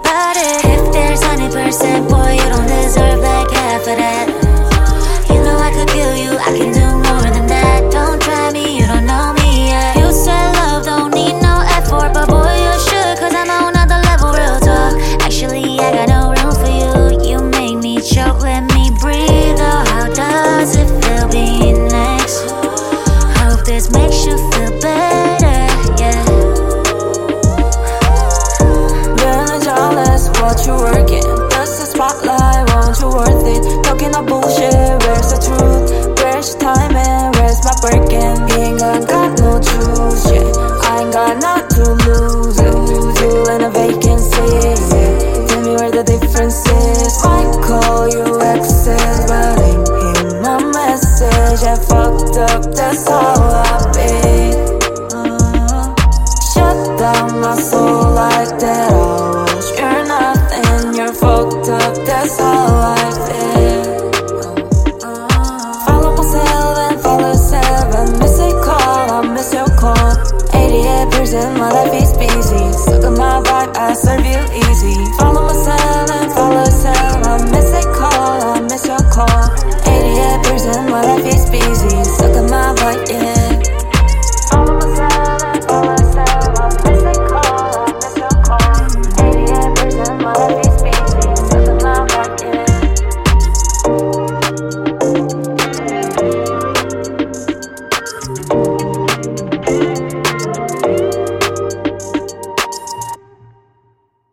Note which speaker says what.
Speaker 1: about it. If there's 100%, boy, you don't deserve like half of that. You know I could kill you, I can do more than that. Don't try me, you don't know me yet. You said love don't need no effort, but boy, you should, cause I'm on another level, real talk. Actually, I got no room for you. You make me choke, let me breathe. Oh, how does it feel being next? Hope this makes you feel better, yeah.
Speaker 2: Feeling jealous, what you working? Just a spotlight, won't you worth it? Talking up bullshit, where's the truth? Where's your timing, where's my Birkin? Ain't got no juice, yeah. I ain't got not to lose, you in a vacancy, yeah. Tell me where the difference is. Might call you exes, but ain't hear my message. I fucked up, that's how I be. Shut down my soul like that. I wish you're nothing, you're fucked up, that's how I feel. Follow myself and follow yourself. I miss a call, I miss your call. 88% my life is busy. Suck on my vibe, I serve you easy.